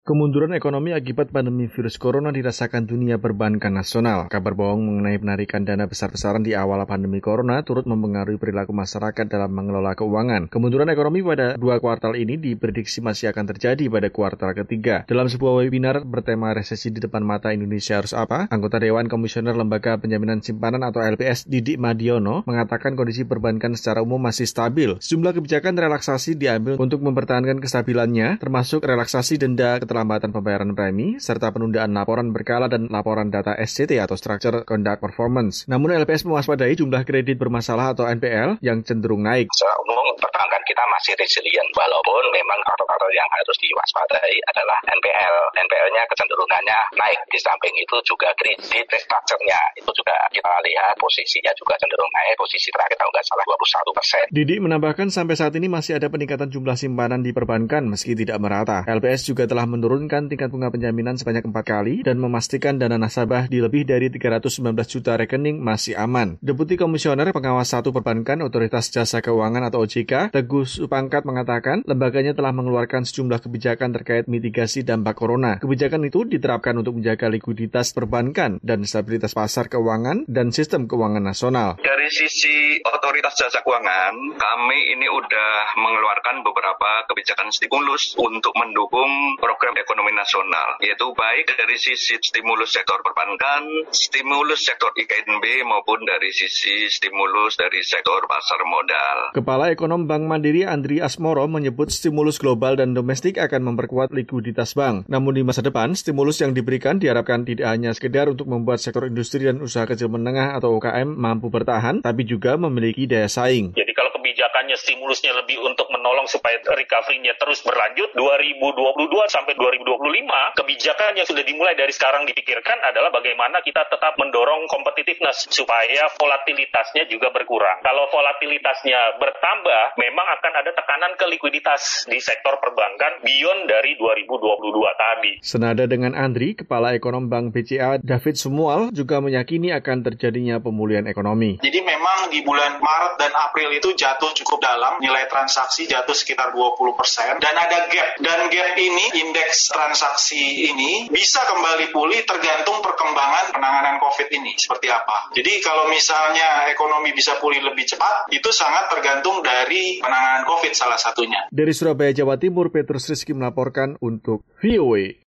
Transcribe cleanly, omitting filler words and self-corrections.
Kemunduran ekonomi akibat pandemi virus corona dirasakan dunia perbankan nasional. Kabar bohong mengenai penarikan dana besar-besaran di awal pandemi corona turut mempengaruhi perilaku masyarakat dalam mengelola keuangan. Kemunduran ekonomi pada 2 kuartal ini diprediksi masih akan terjadi pada kuartal ketiga. Dalam sebuah webinar bertema resesi di depan mata Indonesia harus apa, anggota Dewan Komisioner Lembaga Penjaminan Simpanan atau LPS Didik Madiono mengatakan kondisi perbankan secara umum masih stabil. Sejumlah kebijakan relaksasi diambil untuk mempertahankan kestabilannya, termasuk relaksasi denda keterlambatan pembayaran premi, serta penundaan laporan berkala dan laporan data SCT atau Structure Conduct Performance. Namun LPS mewaspadai jumlah kredit bermasalah atau NPL yang cenderung naik. Secara umum perbankan kita masih resilient, walaupun memang faktor-faktor yang harus diwaspadai adalah NPL. NPL-nya kecenderungannya naik. Di samping itu juga kredit restructure-nya itu juga kita lihat posisinya juga cenderung naik. Posisi terakhir kalau nggak salah 21%. Didik menambahkan sampai saat ini masih ada peningkatan jumlah simpanan di perbankan meski tidak merata. LPS juga telah menurunkan tingkat bunga penjaminan sebanyak 4 kali dan memastikan dana nasabah di lebih dari 319 juta rekening masih aman. Deputi Komisioner Pengawas 1 Perbankan Otoritas Jasa Keuangan atau OJK, Teguh Supangkat mengatakan lembaganya telah mengeluarkan sejumlah kebijakan terkait mitigasi dampak corona. Kebijakan itu diterapkan untuk menjaga likuiditas perbankan dan stabilitas pasar keuangan dan sistem keuangan nasional. Dari sisi Otoritas Jasa Keuangan, kami ini udah mengeluarkan beberapa kebijakan stimulus untuk mendukung program ekonomi nasional, yaitu baik dari sisi stimulus sektor perbankan, stimulus sektor IKNB, maupun dari sisi stimulus dari sektor pasar modal. Kepala Ekonom Bank Mandiri Andri Asmoro menyebut stimulus global dan domestik akan memperkuat likuiditas bank. Namun di masa depan, stimulus yang diberikan diharapkan tidak hanya sekedar untuk membuat sektor industri dan usaha kecil menengah atau UKM mampu bertahan, tapi juga memiliki daya saing. Jadi kalau kebijakannya stimulusnya lebih untuk menolong supaya recovery-nya terus berlanjut, 2022 sampai 2025, kebijakan yang sudah dimulai dari sekarang dipikirkan adalah bagaimana kita tetap mendorong competitiveness supaya volatilitasnya juga berkurang. Kalau volatilitasnya bertambah, memang akan ada tekanan ke likuiditas di sektor perbankan beyond dari 2022 tadi. Senada dengan Andri, Kepala Ekonom Bank BCA David Sumual juga meyakini akan terjadinya pemulihan ekonomi. Jadi memang di bulan Maret dan April itu jatuh cukup dalam, nilai transaksi jatuh sekitar 20%, dan ada gap. Dan gap ini, indeks transaksi ini bisa kembali pulih tergantung perkembangan penanganan COVID ini seperti apa. Jadi kalau misalnya ekonomi bisa pulih lebih cepat, itu sangat tergantung dari penanganan COVID salah satunya. Dari Surabaya, Jawa Timur, Petrus Rizky melaporkan untuk VOA.